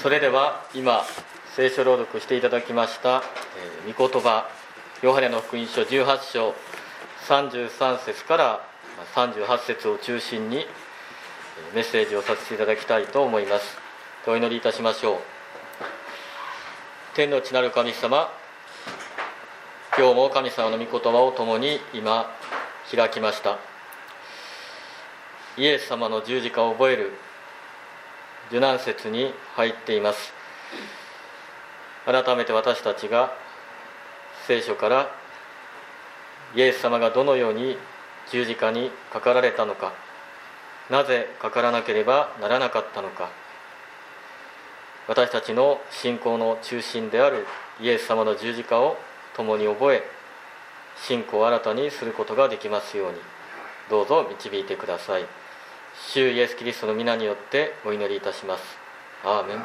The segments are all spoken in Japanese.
それでは今聖書朗読していただきました御言葉ヨハネの福音書18章33節から38節を中心にメッセージをさせていただきたいと思います。お祈りいたしましょう。天の地なる神様、今日も神様の御言葉を共に今開きました。イエス様の十字架を覚える受難節に入っています。改めて私たちが聖書からイエス様がどのように十字架にかかられたのか、なぜかからなければならなかったのか、私たちの信仰の中心であるイエス様の十字架を共に覚え、信仰を新たにすることができますようにどうぞ導いてください。主イエスキリストの皆によってお祈りいたします。アーメン。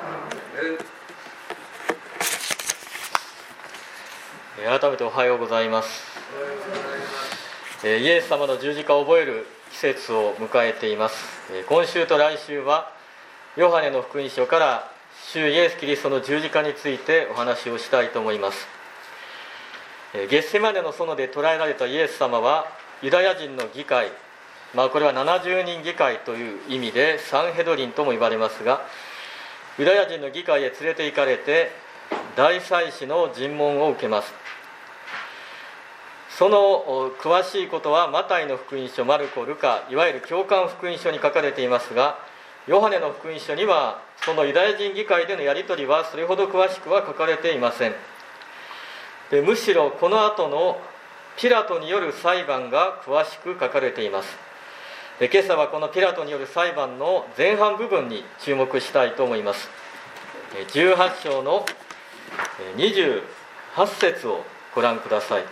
改めておはようございます。イエス様の十字架を覚える季節を迎えています。今週と来週はヨハネの福音書から主イエスキリストの十字架についてお話をしたいと思います。ゲッセマネの園で捕らえられたイエス様はユダヤ人の議会、これは70人議会という意味でサンヘドリンとも言われますが、ユダヤ人の議会へ連れて行かれて大祭司の尋問を受けます。その詳しいことはマタイの福音書、マルコ、ルカ、いわゆる教官福音書に書かれていますが、ヨハネの福音書にはそのユダヤ人議会でのやり取りはそれほど詳しくは書かれていません。でむしろこの後のピラトによる裁判が詳しく書かれています。で今朝はこのピラトによる裁判の前半部分に注目したいと思います。18章の28節をご覧ください。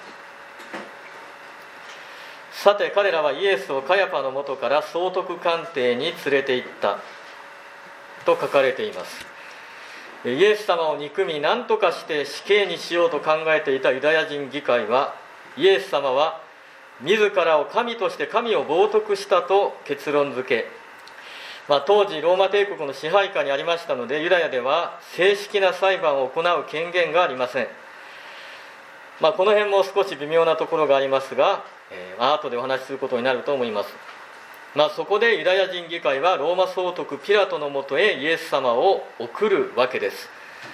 さて彼らはイエスをカヤパのもとから総督官邸に連れて行ったと書かれています。イエス様を憎み何とかして死刑にしようと考えていたユダヤ人議会は、イエス様は自らを神として神を冒涜したと結論付け、当時ローマ帝国の支配下にありましたので、ユダヤでは正式な裁判を行う権限がありません。この辺も少し微妙なところがありますが、後でお話しすることになると思います。そこでユダヤ人議会はローマ総督ピラトのもとへイエス様を送るわけです。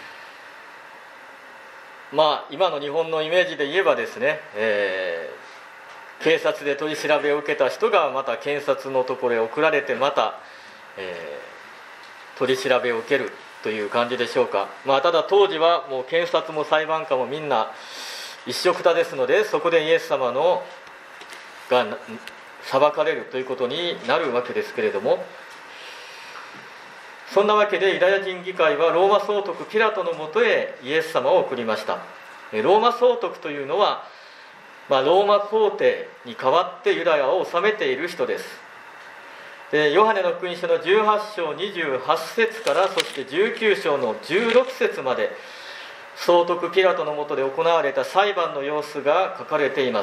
今の日本のイメージで言えばですね、警察で取り調べを受けた人がまた検察のところへ送られてまた、取り調べを受けるという感じでしょうか。ただ当時はもう検察も裁判官もみんな一緒くたですので、そこでイエス様が裁かれるということになるわけですけれども、そんなわけでユダヤ人議会はローマ総督ピラトのもとへイエス様を送りました。ローマ総督というのは、ローマ皇帝に代わってユダヤを治めている人です。でヨハネの福音書の18章28節からそして19章の16節まで総督ピラトのもとで行われた裁判の様子が書かれています。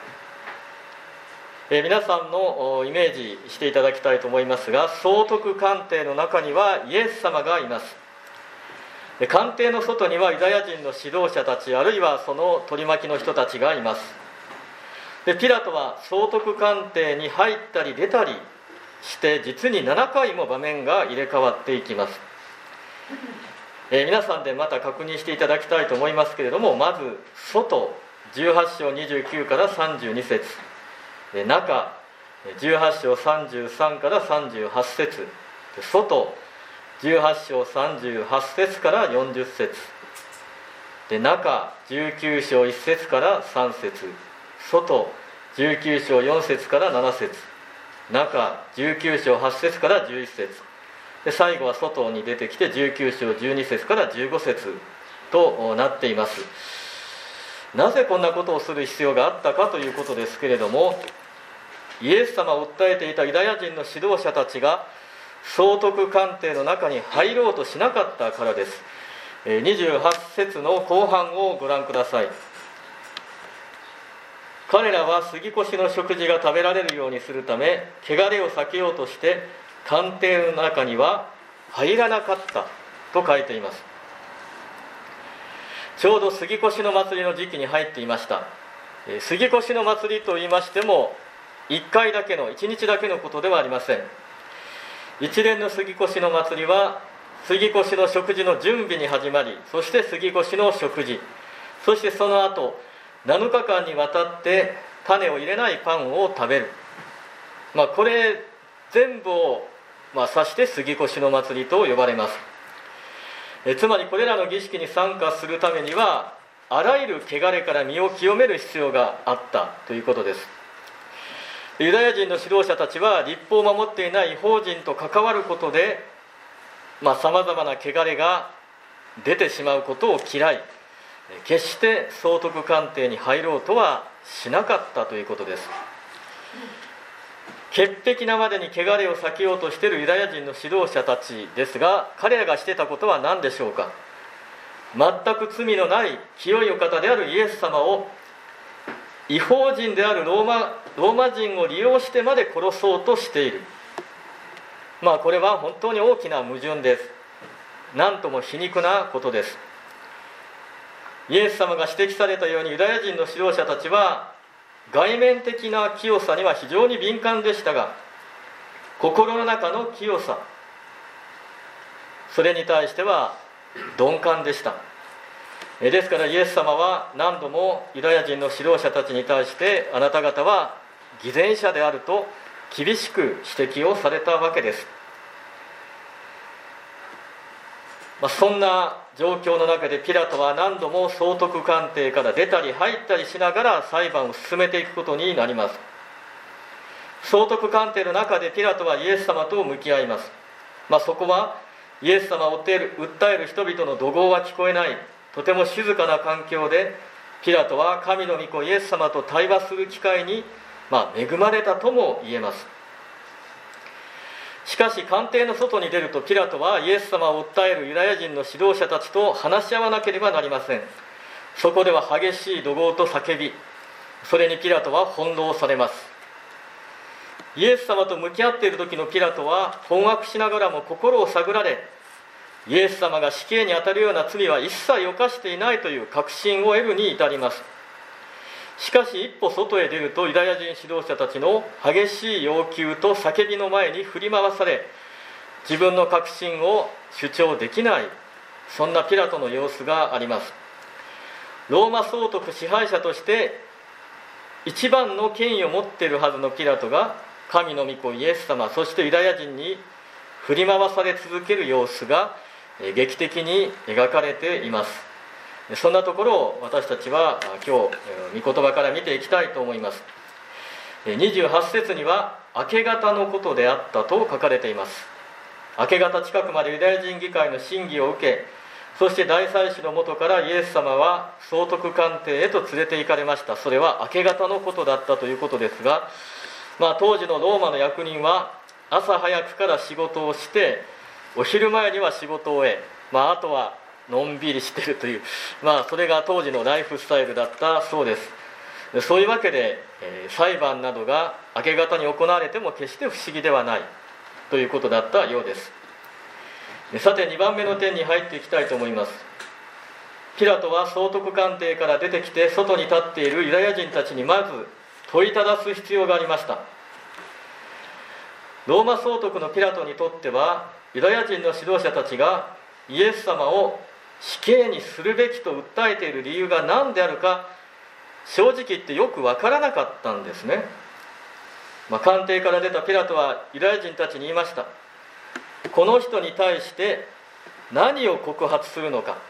皆さんのイメージしていただきたいと思いますが、総督官邸の中にはイエス様がいます。官邸の外にはユダヤ人の指導者たち、あるいはその取り巻きの人たちがいます。でピラトは総督官邸に入ったり出たりして実に7回も場面が入れ替わっていきます。皆さんでまた確認していただきたいと思いますけれども、まず外18章29から32節、中18章33から38節、外18章38節から40節で、中19章1節から3節、外19章4節から7節、中19章8節から11節で、最後は外に出てきて19章12節から15節となっています。なぜこんなことをする必要があったかということですけれども、イエス様を訴えていたユダヤ人の指導者たちが総督官邸の中に入ろうとしなかったからです。28節の後半をご覧ください。彼らは杉越の食事が食べられるようにするため、汚れを避けようとして官邸の中には入らなかったと書いています。ちょうど杉越の祭りの時期に入っていました。杉越の祭りといいましても1回だけの1日だけのことではありません。一連の杉越の祭りは杉越の食事の準備に始まり、そして杉越の食事、そしてその後7日間にわたって種を入れないパンを食べる、これ全部を指して杉越の祭りと呼ばれます。つまりこれらの儀式に参加するためにはあらゆる汚れから身を清める必要があったということです。ユダヤ人の指導者たちは立法を守っていない異邦人と関わることでさまざまな汚れが出てしまうことを嫌い、決して総督官邸に入ろうとはしなかったということです。潔癖なまでに汚れを避けようとしているユダヤ人の指導者たちですが、彼らがしてたことは何でしょうか。全く罪のない清いお方であるイエス様を異邦人であるローマ人を利用してまで殺そうとしている。これは本当に大きな矛盾です。なんとも皮肉なことです。イエス様が指摘されたようにユダヤ人の指導者たちは外面的な清さには非常に敏感でしたが、心の中の清さ、それに対しては鈍感でした。ですからイエス様は何度もユダヤ人の指導者たちに対して、あなた方は偽善者であると厳しく指摘をされたわけです。そんな状況の中でピラトは何度も総督官邸から出たり入ったりしながら裁判を進めていくことになります。総督官邸の中でピラトはイエス様と向き合います。そこはイエス様を訴える人々の怒号は聞こえない、とても静かな環境で、ピラトは神の御子イエス様と対話する機会に、恵まれたとも言えます。しかし官邸の外に出ると、ピラトはイエス様を訴えるユダヤ人の指導者たちと話し合わなければなりません。そこでは激しい怒号と叫び、それにピラトは翻弄されます。イエス様と向き合っている時のピラトは困惑しながらも心を探られ、イエス様が死刑にあたるような罪は一切犯していないという確信を得るに至ります。しかし一歩外へ出ると、ユダヤ人指導者たちの激しい要求と叫びの前に振り回され、自分の確信を主張できない、そんなピラトの様子があります。ローマ総督支配者として一番の権威を持っているはずのピラトが、神の御子イエス様、そしてユダヤ人に振り回され続ける様子が劇的に描かれています。そんなところを私たちは今日御言葉から見ていきたいと思います。28節には明け方のことであったと書かれています。明け方近くまでユダヤ人議会の審議を受け、そして大祭司のもとからイエス様は総督官邸へと連れて行かれました。それは明け方のことだったということですが、当時のローマの役人は朝早くから仕事をして、お昼前には仕事を終え、あとはのんびりしているという、それが当時のライフスタイルだったそうです。そういうわけで、裁判などが明け方に行われても決して不思議ではないということだったようです。さて2番目の点に入っていきたいと思います。ピラトは総督官邸から出てきて、外に立っているユダヤ人たちにまず問いただす必要がありました。ローマ総督のピラトにとっては、ユダヤ人の指導者たちがイエス様を死刑にするべきと訴えている理由が何であるか、正直言ってよく分からなかったんですね。官邸から出たピラトはユダヤ人たちに言いました。この人に対して何を告発するのか、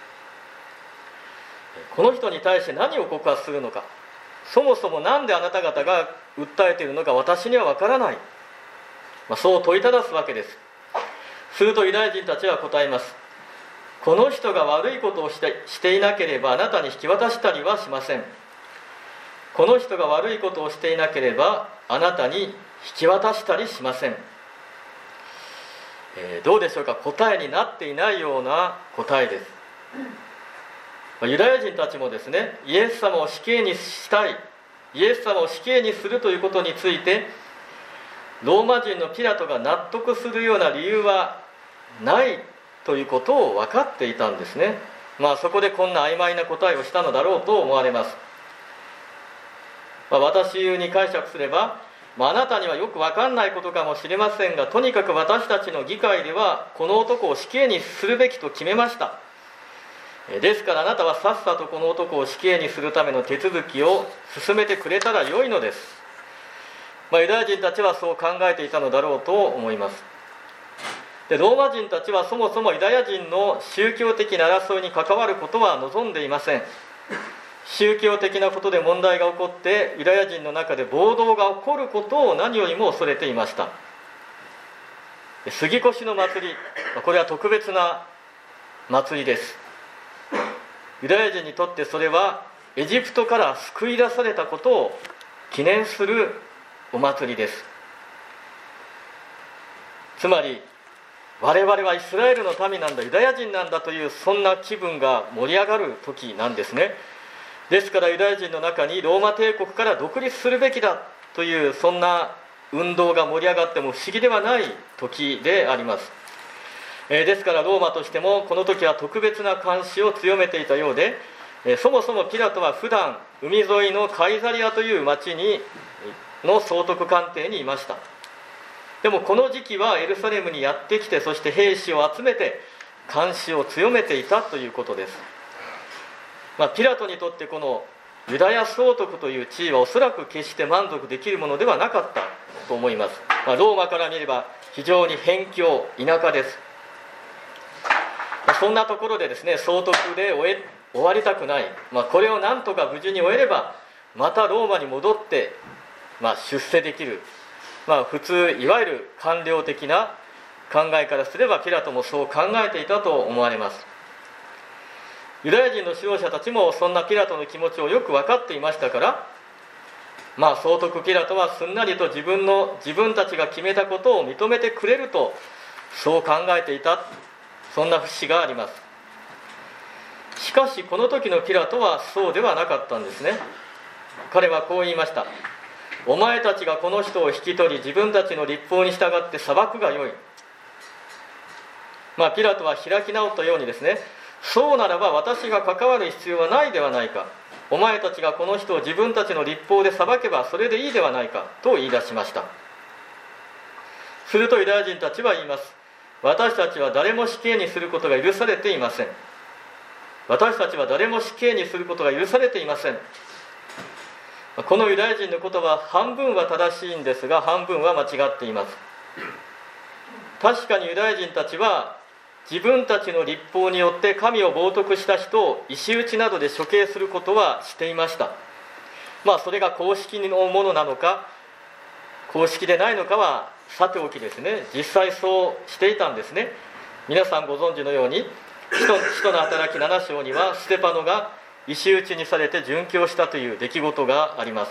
この人に対して何を告発するのか、そもそも何であなた方が訴えているのか私には分からない、そう問いただすわけです。するとユダヤ人たちは答えます。この人が悪いことをしていなければあなたに引き渡したりはしません。この人が悪いことをしていなければあなたに引き渡したりしません。どうでしょうか。答えになっていないような答えです。ユダヤ人たちもですね、イエス様を死刑にしたい、イエス様を死刑にするということについて、ローマ人のピラトが納得するような理由はないということを分かっていたんですね。そこでこんな曖昧な答えをしたのだろうと思われます。私流に解釈すれば、あなたにはよく分かんないことかもしれませんが、とにかく私たちの議会ではこの男を死刑にするべきと決めました。ですからあなたはさっさとこの男を死刑にするための手続きを進めてくれたらよいのです。ユダヤ人たちはそう考えていたのだろうと思います。で、ローマ人たちはそもそもユダヤ人の宗教的な争いに関わることは望んでいません。宗教的なことで問題が起こってユダヤ人の中で暴動が起こることを何よりも恐れていました。杉越の祭り、これは特別な祭りです。ユダヤ人にとってそれはエジプトから救い出されたことを記念するお祭りです。つまり我々はイスラエルの民なんだ、ユダヤ人なんだという、そんな気分が盛り上がる時なんですね。ですからユダヤ人の中にローマ帝国から独立するべきだという、そんな運動が盛り上がっても不思議ではない時であります。ですからローマとしてもこの時は特別な監視を強めていたようで、そもそもピラトは普段海沿いのカイザリアという町の総督官邸にいました。でもこの時期はエルサレムにやってきて、そして兵士を集めて監視を強めていたということです。ピラトにとってこのユダヤ総督という地位はおそらく決して満足できるものではなかったと思います。ローマから見れば非常に辺境、田舎です。そんなところでですね、総督で終わりたくない、これをなんとか無事に終えればまたローマに戻って、出世できる、普通いわゆる官僚的な考えからすればピラトもそう考えていたと思われます。ユダヤ人の指導者たちもそんなピラトの気持ちをよく分かっていましたから、総督ピラトはすんなりと自分たちが決めたことを認めてくれるとそう考えていた、そんな節があります。しかしこの時のピラトはそうではなかったんですね。彼はこう言いました。お前たちがこの人を引き取り自分たちの律法に従って裁くがよい。ピラトは開き直ったようにですね、そうならば私が関わる必要はないではないか、お前たちがこの人を自分たちの律法で裁けばそれでいいではないかと言い出しました。するとユダヤ人たちは言います。私たちは誰も死刑にすることが許されていません。私たちは誰も死刑にすることが許されていません。このユダヤ人の言葉、半分は正しいんですが半分は間違っています。確かにユダヤ人たちは自分たちの律法によって神を冒涜した人を石打ちなどで処刑することはしていました。それが公式のものなのか公式でないのかはさておきですね、実際そうしていたんですね。皆さんご存知のように使徒の働き7章にはステパノが石打ちにされて殉教したという出来事があります。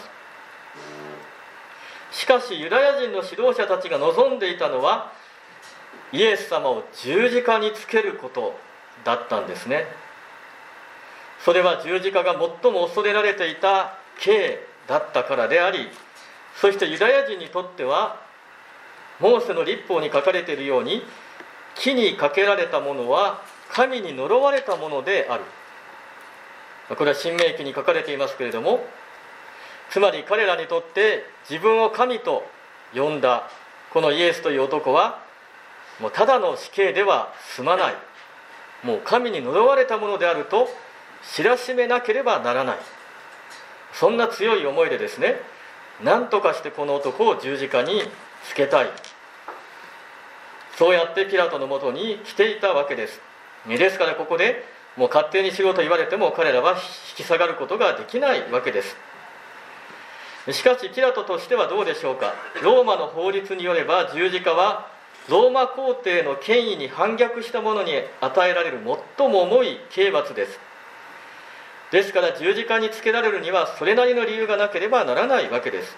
しかしユダヤ人の指導者たちが望んでいたのはイエス様を十字架につけることだったんですね。それは十字架が最も恐れられていた刑だったからであり、そしてユダヤ人にとってはモーセの律法に書かれているように木にかけられたものは神に呪われたものである。これは新明記に書かれていますけれども、つまり彼らにとって自分を神と呼んだこのイエスという男はもうただの死刑では済まない、もう神に呪われたものであると知らしめなければならない、そんな強い思いでですね、何とかしてこの男を十字架につけたい、そうやってピラトのもとに来ていたわけです。ですからここでもう勝手にしろと言われても彼らは引き下がることができないわけです。しかしピラトとしてはどうでしょうか。ローマの法律によれば十字架はローマ皇帝の権威に反逆した者に与えられる最も重い刑罰です。ですから十字架につけられるにはそれなりの理由がなければならないわけです。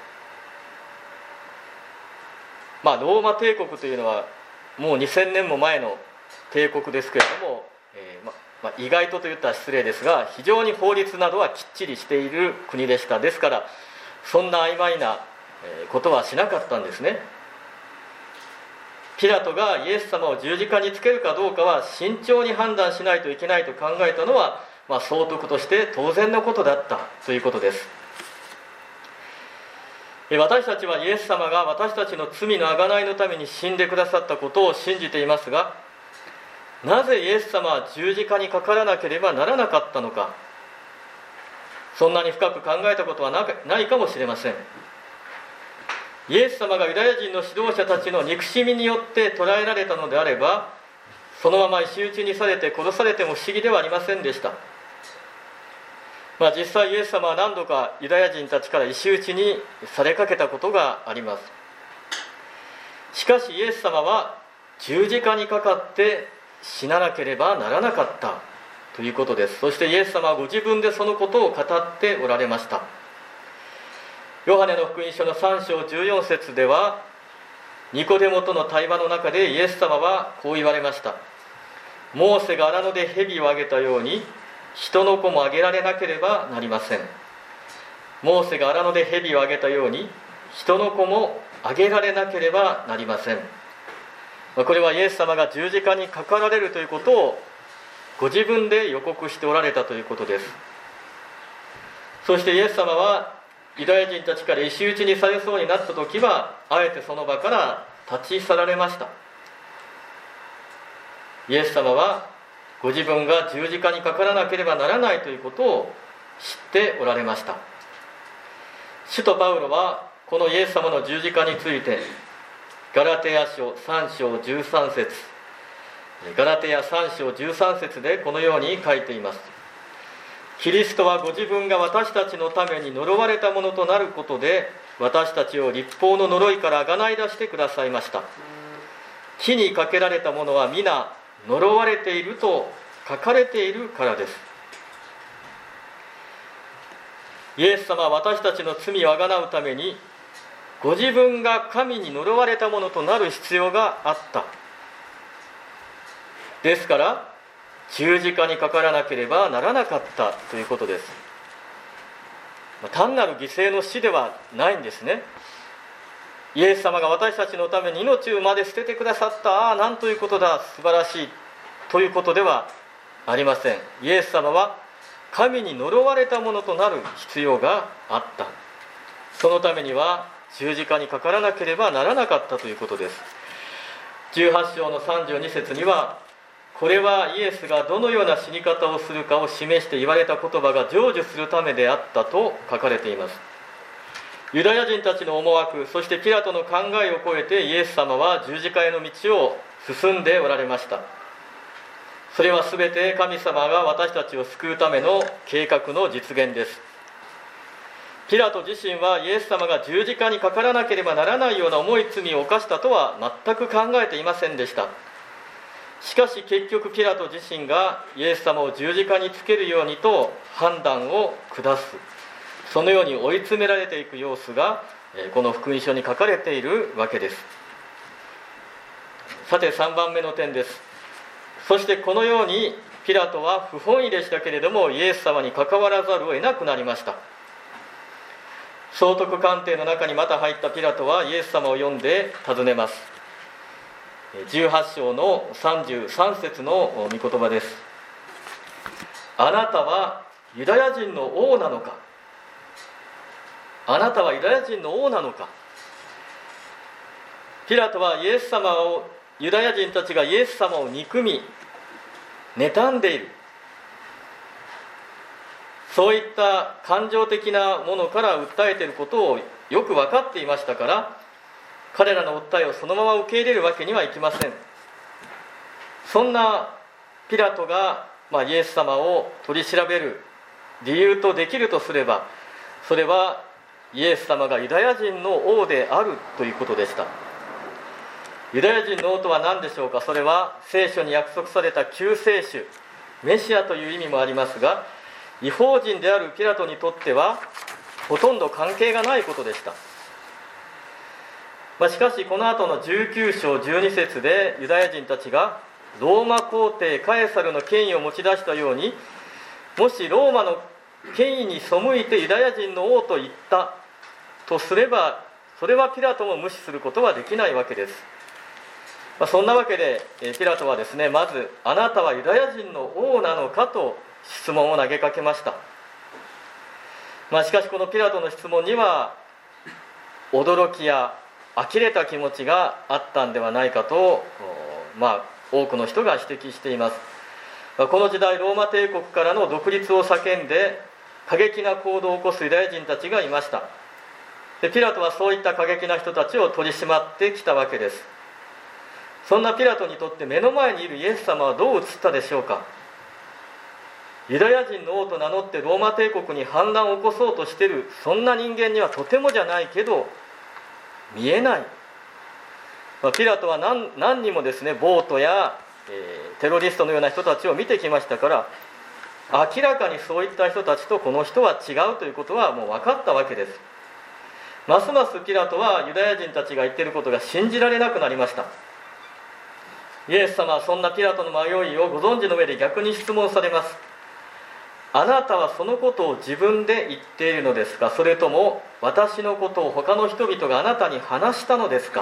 ローマ帝国というのはもう2000年も前の帝国ですけれども、意外と言ったら失礼ですが非常に法律などはきっちりしている国でした。ですからそんな曖昧なことはしなかったんですね。 ピラトがイエス様を十字架につけるかどうかは慎重に判断しないといけないと考えたのは、総督として当然のことだったということです。私たちはイエス様が私たちの罪の贖いのために死んでくださったことを信じていますが、なぜイエス様は十字架にかからなければならなかったのか、そんなに深く考えたことはないかもしれません。イエス様がユダヤ人の指導者たちの憎しみによって捕らえられたのであれば、そのまま石打ちにされて殺されても不思議ではありませんでした。実際イエス様は何度かユダヤ人たちから石打ちにされかけたことがあります。しかしイエス様は十字架にかかって死ななければならなかったということです。そしてイエス様はご自分でそのことを語っておられました。ヨハネの福音書の3章14節では、ニコデモとの対話の中でイエス様はこう言われました。モーセが荒野で蛇をあげたように人の子もあげられなければなりません。モーセが荒野で蛇をあげたように人の子もあげられなければなりません。これはイエス様が十字架にかかられるということをご自分で予告しておられたということです。そしてイエス様はユダヤ人たちから石打ちにされそうになった時は、あえてその場から立ち去られました。イエス様はご自分が十字架にかからなければならないということを知っておられました。使徒パウロはこのイエス様の十字架について、ガラテヤ書3章13節、ガラテヤ3章13節でこのように書いています。キリストはご自分が私たちのために呪われたものとなることで、私たちを律法の呪いから贖い出してくださいました。木にかけられたものは皆呪われていると書かれているからです。イエス様は私たちの罪をあがなうために、ご自分が神に呪われたものとなる必要があった。ですから十字架にかからなければならなかったということです。単なる犠牲の死ではないんですね。イエス様が私たちのために命をまで捨ててくださった、なんということだ、素晴らしいということではありません。イエス様は神に呪われたものとなる必要があった。そのためには十字架にかからなければならなかったということです。18章の32節には、これはイエスがどのような死に方をするかを示して言われた言葉が成就するためであったと書かれています。ユダヤ人たちの思惑、そしてピラトの考えを超えてイエス様は十字架への道を進んでおられました。それは全て神様が私たちを救うための計画の実現です。ピラト自身はイエス様が十字架にかからなければならないような重い罪を犯したとは全く考えていませんでした。しかし結局ピラト自身がイエス様を十字架につけるようにと判断を下す、そのように追い詰められていく様子がこの福音書に書かれているわけです。さて3番目の点です。そしてこのようにピラトは不本意でしたけれどもイエス様に関わらざるを得なくなりました。総督官邸の中にまた入ったピラトはイエス様を呼んで尋ねます。18章の33節の御言葉です。あなたはユダヤ人の王なのか。あなたはユダヤ人の王なのか。ピラトはイエス様を、ユダヤ人たちがイエス様を憎み妬んでいる、そういった感情的なものから訴えていることをよく分かっていましたから、彼らの訴えをそのまま受け入れるわけにはいきません。そんなピラトが、イエス様を取り調べる理由とできるとすれば、それはイエス様がユダヤ人の王であるということでした。ユダヤ人の王とは何でしょうか。それは聖書に約束された救世主、メシアという意味もありますが、異邦人であるピラトにとってはほとんど関係がないことでした。しかしこの後の19章12節でユダヤ人たちがローマ皇帝カエサルの権威を持ち出したように、もしローマの権威に背いてユダヤ人の王と言ったとすれば、それはピラトも無視することはできないわけです。 そんなわけでピラトはですね、まずあなたはユダヤ人の王なのかと質問を投げかけました。しかしこのピラトの質問には驚きや呆れた気持ちがあったんではないかと、多くの人が指摘しています。この時代ローマ帝国からの独立を叫んで過激な行動を起こすユダヤ人たちがいました。でピラトはそういった過激な人たちを取り締まってきたわけです。そんなピラトにとって目の前にいるイエス様はどう映ったでしょうか。ユダヤ人の王と名乗ってローマ帝国に反乱を起こそうとしている、そんな人間にはとてもじゃないけど見えない。ピラトは何人もですね、暴徒や、テロリストのような人たちを見てきましたから、明らかにそういった人たちとこの人は違うということはもう分かったわけです。ますますピラトはユダヤ人たちが言っていることが信じられなくなりました。イエス様はそんなピラトの迷いをご存知の上で逆に質問されます。あなたはそのことを自分で言っているのですか、それとも私のことを他の人々があなたに話したのですか。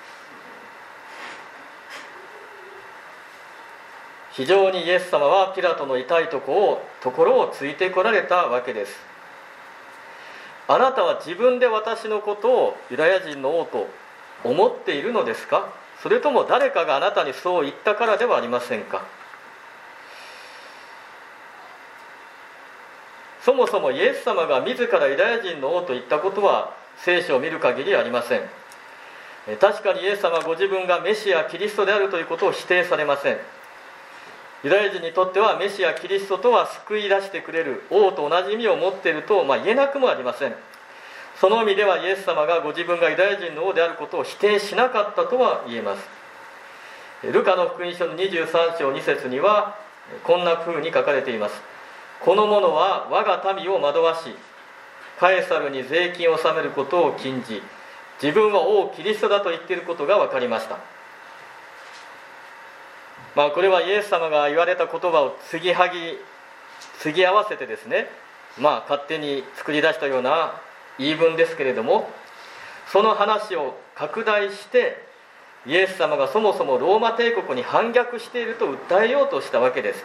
非常にイエス様はピラトの痛いところをついてこられたわけです。あなたは自分で私のことをユダヤ人の王と思っているのですか、それとも誰かがあなたにそう言ったからではありませんか。そもそもイエス様が自らユダヤ人の王と言ったことは聖書を見る限りありません。確かにイエス様はご自分がメシアキリストであるということを否定されません。ユダヤ人にとってはメシアキリストとは救い出してくれる王と同じ意味を持っていると、言えなくもありません。その意味ではイエス様がご自分がユダヤ人の王であることを否定しなかったとは言えます。ルカの福音書の23章2節にはこんな風に書かれています。この者は我が民を惑わし、カエサルに税金を納めることを禁じ、自分は王キリストだと言っていることが分かりました。これはイエス様が言われた言葉を継ぎ合わせてですね、勝手に作り出したような言い分ですけれども、その話を拡大してイエス様がそもそもローマ帝国に反逆していると訴えようとしたわけです。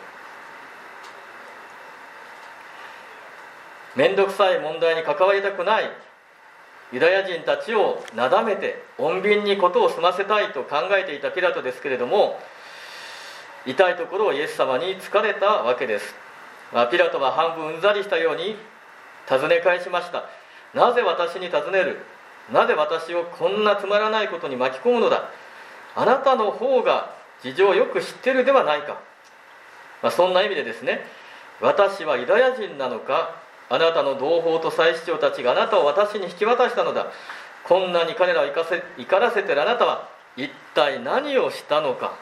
めんどくさい問題に関わりたくないユダヤ人たちをなだめて穏便に事を済ませたいと考えていたピラトですけれども、痛いところをイエス様に突かれたわけです。ピラトは半分うんざりしたように尋ね返しました。なぜ私に尋ねる、なぜ私をこんなつまらないことに巻き込むのだ、あなたの方が事情をよく知ってるではないか。そんな意味でですね、私はユダヤ人なのか、あなたの同胞と祭司長たちがあなたを私に引き渡したのだ、こんなに彼らを怒らせているあなたは一体何をしたのか。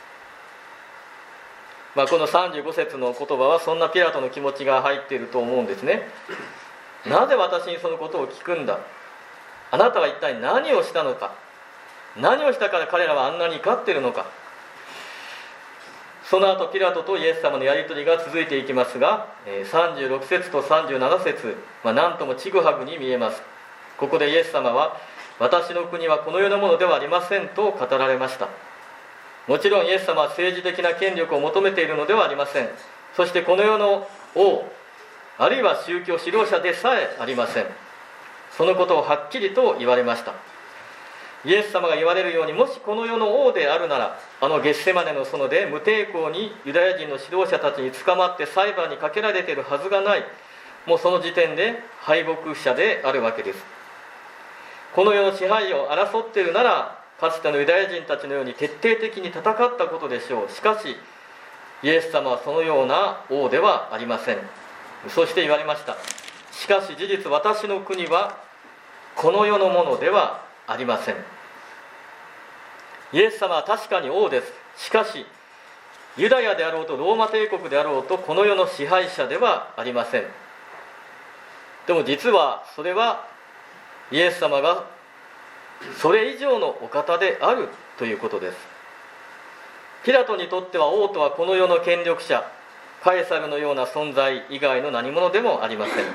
この35節の言葉はそんなピラトの気持ちが入っていると思うんですね。なぜ私にそのことを聞くんだ、あなたは一体何をしたのか、何をしたから彼らはあんなに怒っているのか。その後ピラトとイエス様のやり取りが続いていきますが、36節と37節、何ともちぐはぐに見えます。ここでイエス様は私の国はこの世のものではありませんと語られました。もちろんイエス様は政治的な権力を求めているのではありません。そしてこの世の王、あるいは宗教指導者でさえありません。そのことをはっきりと言われました。イエス様が言われるように、もしこの世の王であるなら、ゲッセマネの園で無抵抗にユダヤ人の指導者たちに捕まって裁判にかけられているはずがない。もうその時点で敗北者であるわけです。この世の支配を争っているなら、かつてのユダヤ人たちのように徹底的に戦ったことでしょう。しかしイエス様はそのような王ではありません。そして言われました。しかし事実、私の国はこの世のものではありません。イエス様は確かに王です。しかしユダヤであろうとローマ帝国であろうとこの世の支配者ではありません。でも実はそれはイエス様がそれ以上のお方であるということです。ピラトにとっては王とはこの世の権力者カエサルのような存在以外の何者でもありません。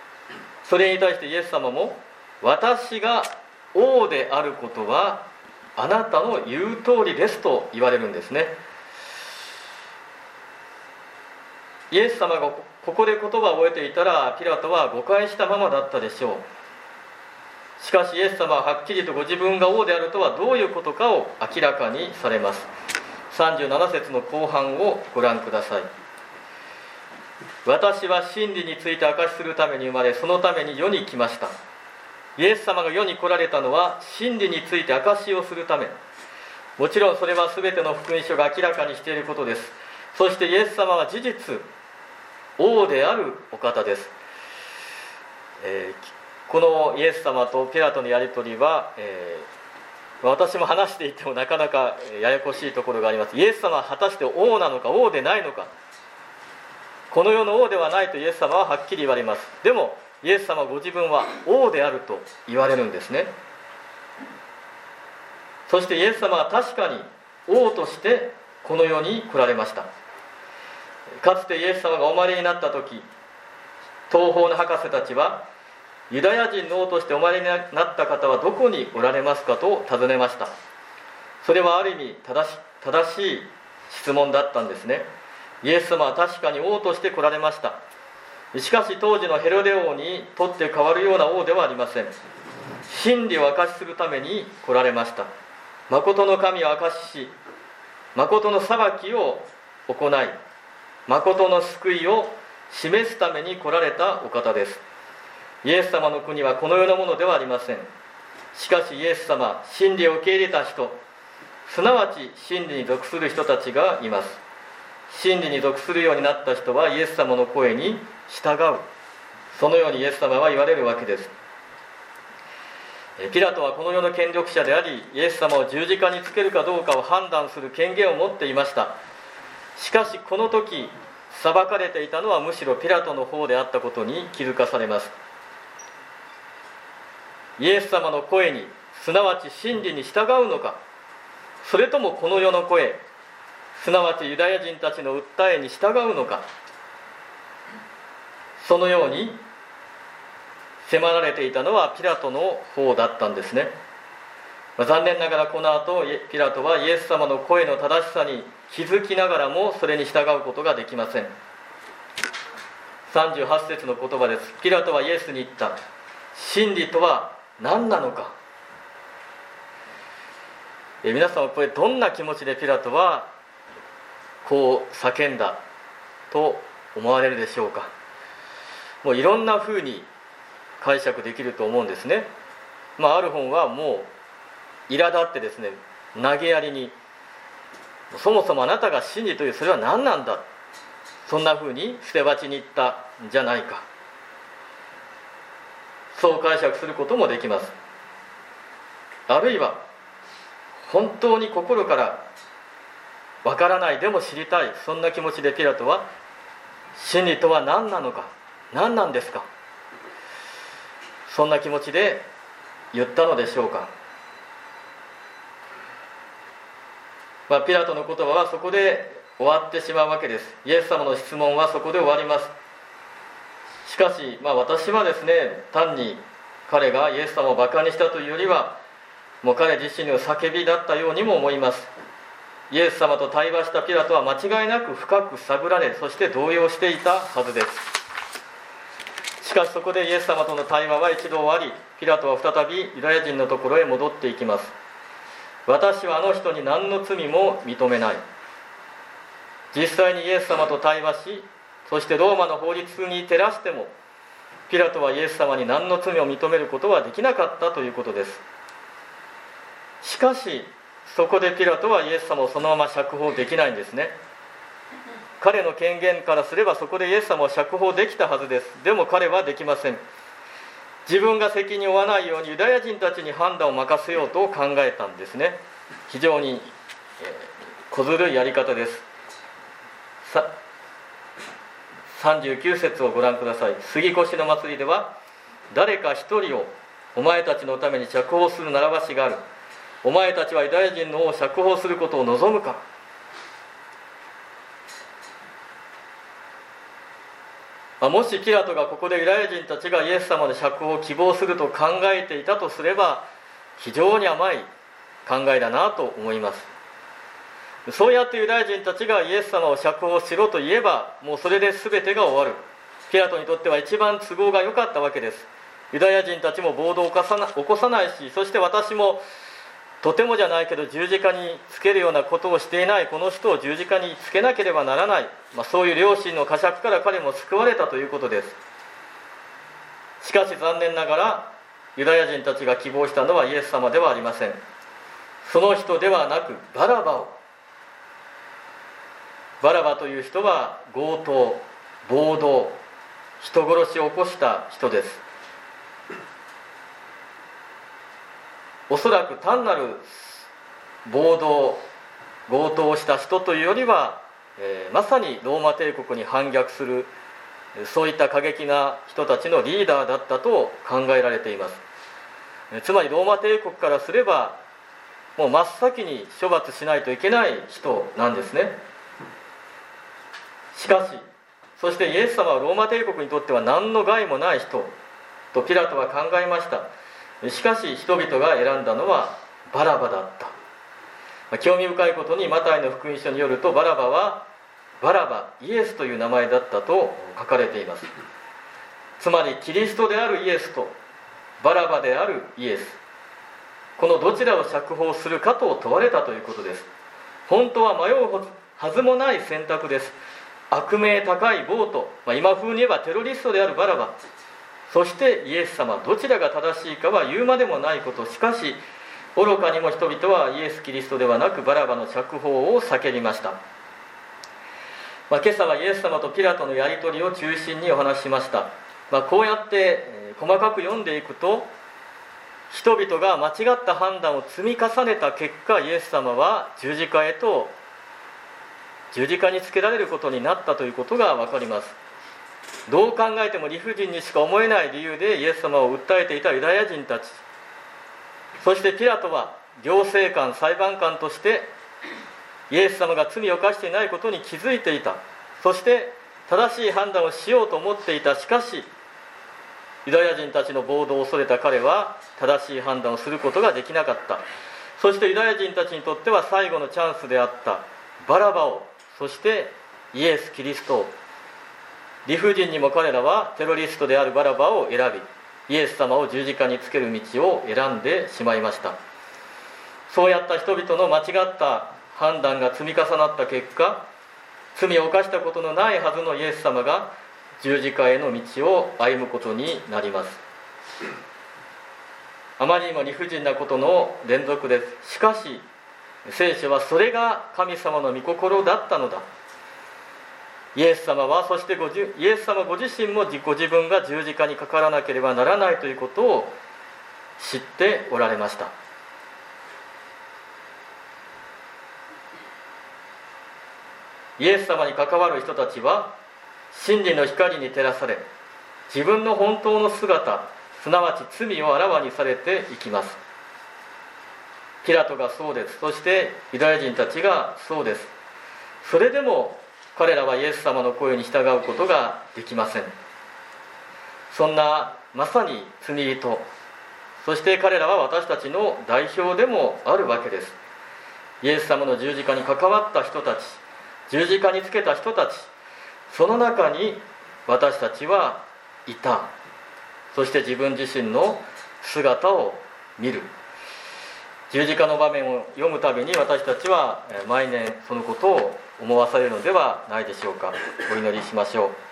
それに対してイエス様も、私が王であることはあなたの言う通りですと言われるんですね。イエス様がここで言葉を終えていたら、ピラトは誤解したままだったでしょう。しかしイエス様ははっきりとご自分が王であるとはどういうことかを明らかにされます。37節の後半をご覧ください。私は真理について証しするために生まれ、そのために世に来ました。イエス様が世に来られたのは真理について証しをするため。もちろんそれは全ての福音書が明らかにしていることです。そしてイエス様は事実王であるお方です。このイエス様とピラトのやり取りは、私も話していてもなかなかややこしいところがあります。イエス様は果たして王なのか王でないのか。この世の王ではないとイエス様ははっきり言われます。でもイエス様ご自分は王であると言われるんですね。そしてイエス様は確かに王としてこの世に来られました。かつてイエス様がお生まれになった時、東方の博士たちは、ユダヤ人の王としてお生まれになった方はどこにおられますかと尋ねました。それはある意味正しい質問だったんですね。イエス様は確かに王として来られました。しかし当時のヘロデ王にとって変わるような王ではありません。真理を証しするために来られました。誠の神を証しし、誠の裁きを行い、誠の救いを示すために来られたお方です。イエス様の国はこの世のものではありません。しかしイエス様、真理を受け入れた人、すなわち真理に属する人たちがいます。真理に属するようになった人はイエス様の声に従う。そのようにイエス様は言われるわけです。ピラトはこの世の権力者であり、イエス様を十字架につけるかどうかを判断する権限を持っていました。しかしこの時裁かれていたのはむしろピラトの方であったことに気づかされます。イエス様の声に、すなわち真理に従うのか、それともこの世の声、すなわちユダヤ人たちの訴えに従うのか。そのように迫られていたのはピラトの方だったんですね。残念ながらこの後ピラトはイエス様の声の正しさに気づきながらもそれに従うことができません。38節の言葉です。ピラトはイエスに言った。真理とは何なのか。皆さんはこれどんな気持ちでピラトはこう叫んだと思われるでしょうか。もういろんな風に解釈できると思うんですね。ある本はもう苛立ってですね、投げやりに、そもそもあなたが真理というそれは何なんだ、そんな風に捨て鉢に言ったんじゃないか、そう解釈することもできます。あるいは本当に心からわからないでも知りたい、そんな気持ちでピラトは真理とは何なのか、何なんですか、そんな気持ちで言ったのでしょうか。ピラトの言葉はそこで終わってしまうわけです。イエス様の質問はそこで終わります。しかし、私はですね、単に彼がイエス様をバカにしたというよりは、もう彼自身の叫びだったようにも思います。イエス様と対話したピラトは間違いなく深く探られ、そして動揺していたはずです。しかしそこでイエス様との対話は一度終わり、ピラトは再びユダヤ人のところへ戻っていきます。私はあの人に何の罪も認めない。実際にイエス様と対話し、そしてローマの法律に照らしてもピラトはイエス様に何の罪を認めることはできなかったということです。しかしそこでピラトはイエス様をそのまま釈放できないんですね。彼の権限からすればそこでイエス様を釈放できたはずです。でも彼はできません。自分が責任を負わないようにユダヤ人たちに判断を任せようと考えたんですね。非常に小ずるいやり方です。39節をご覧ください。杉越の祭りでは、誰か一人をお前たちのために釈放する習わしがある。お前たちはユダヤ人の王を釈放することを望むか。もしピラトがここでユダヤ人たちがイエス様の釈放を希望すると考えていたとすれば、非常に甘い考えだなと思います。そうやってユダヤ人たちがイエス様を釈放しろと言えば、もうそれで全てが終わる。ピラトにとっては一番都合が良かったわけです。ユダヤ人たちも暴動を起こさないし、そして私もとてもじゃないけど十字架につけるようなことをしていないこの人を十字架につけなければならない、そういう良心の呵責から彼も救われたということです。しかし残念ながらユダヤ人たちが希望したのはイエス様ではありません。その人ではなくバラバを。バラバという人は強盗、暴動、人殺しを起こした人です。おそらく単なる暴動、強盗をした人というよりは、まさにローマ帝国に反逆するそういった過激な人たちのリーダーだったと考えられています。つまりローマ帝国からすればもう真っ先に処罰しないといけない人なんですね。しかしそしてイエス様はローマ帝国にとっては何の害もない人とピラトは考えました。しかし人々が選んだのはバラバだった。興味深いことにマタイの福音書によるとバラバはバラバイエスという名前だったと書かれています。つまりキリストであるイエスとバラバであるイエス、このどちらを釈放するかと問われたということです。本当は迷うはずもない選択です。悪名高い暴徒、今風に言えばテロリストであるバラバ、そしてイエス様、どちらが正しいかは言うまでもないこと。しかし愚かにも人々はイエス・キリストではなくバラバの釈放を叫びました。今朝はイエス様とピラトのやり取りを中心にお話ししました。こうやって細かく読んでいくと、人々が間違った判断を積み重ねた結果、イエス様は十字架につけられることになったということが分かります。どう考えても理不尽にしか思えない理由でイエス様を訴えていたユダヤ人たち、そしてピラトは行政官、裁判官としてイエス様が罪を犯していないことに気づいていた。そして正しい判断をしようと思っていた。しかしユダヤ人たちの暴動を恐れた彼は正しい判断をすることができなかった。そしてユダヤ人たちにとっては最後のチャンスであったバラバを、そしてイエス・キリストを、理不尽にも彼らはテロリストであるバラバを選び、イエス様を十字架につける道を選んでしまいました。そうやった人々の間違った判断が積み重なった結果、罪を犯したことのないはずのイエス様が十字架への道を歩むことになります。あまりにも理不尽なことの連続です。しかし聖書はそれが神様の御心だったのだ。イエス様は、そしてイエス様ご自身もご自分が十字架にかからなければならないということを知っておられました。イエス様に関わる人たちは真理の光に照らされ、自分の本当の姿、すなわち罪をあらわにされていきます。ピラトがそうです。そしてユダヤ人たちがそうです。それでも彼らはイエス様の声に従うことができません。そんなまさに罪人、そして彼らは私たちの代表でもあるわけです。イエス様の十字架に関わった人たち、十字架につけた人たち、その中に私たちはいた。そして自分自身の姿を見る。十字架の場面を読むたびに私たちは毎年そのことを思わされるのではないでしょうか。お祈りしましょう。